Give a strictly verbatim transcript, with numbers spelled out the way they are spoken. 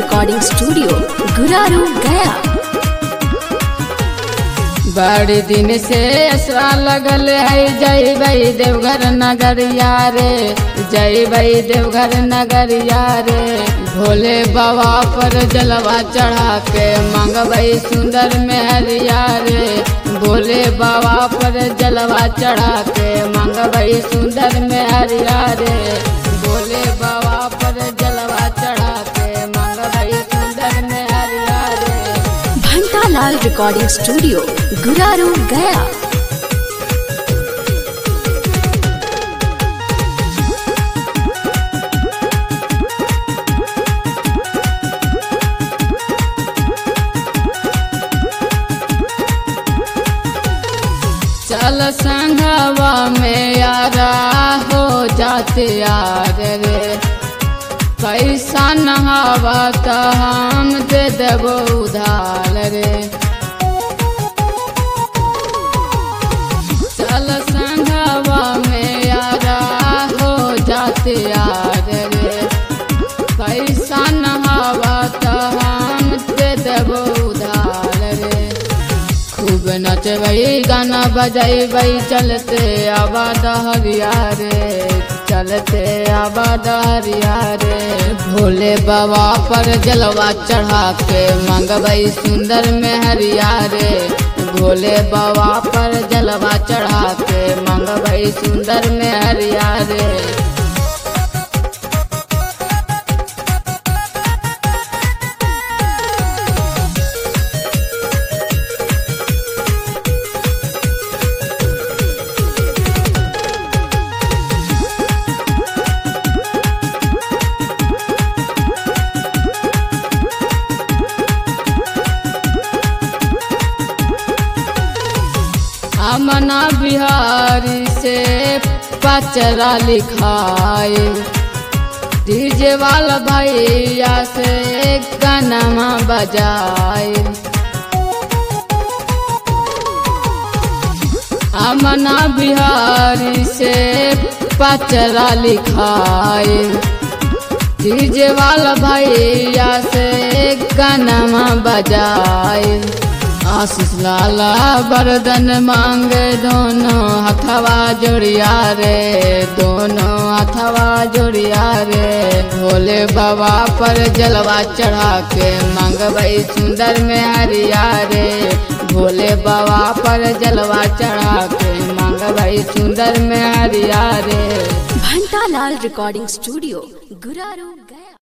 Recording studio Guraru गया। बड़ी दिन से असरा लगल है जय भाई देवघर नगरिया रे, जय भाई देवघर नगरिया रे। भोले बाबा पर जलवा चढ़ा के मांगबई सुंदर मेहरिया रे, भोले बाबा पर जलवा चढ़ा के मांगबई सुंदर मेहरिया रे, भोले बाबा पर जलवा चढ़ा के मांगबई सुंदर मेहरिया रे। Ghantalal recording studio Guraru Gaya. चल संघवा में यारा हो जाते यार रे, पैसा नहावा तो हम दे देबो उधार रे। चल संघवा में यारा हो जाते यार रे, पैसा नहावा तो हम दे देबो उधार रे। खूब नचबई गाना बजैबई चलते आबाद हरिया रे, चलते आबाद हरिया रे। भोले बाबा पर जलवा चढ़ा के मांगबई सुंदर मेहरिया रे, भोले बाबा पर जलवा चढ़ा के मांगबई सुंदर मेहरिया रे। अमना बिहारी से पचरा लिखाए, डीजे वाला भैया से गाना बजाए। अमना बिहारी से पचरा लिखाए, डीजे वाला भैया से गाना बजाए। आशीष लाला बरदन मांगे दोनों हथवा जोड़िया रे, दोनों हथवा जोड़िया रे। भोले बाबा पर जलवा चढ़ा के मांगबई सुंदर मेहरिया रे, भोले बाबा पर जलवा चढ़ा के मांगबई सुंदर मेहरिया रे। घंटालाल रिकॉर्डिंग स्टूडियो गुरारू गया।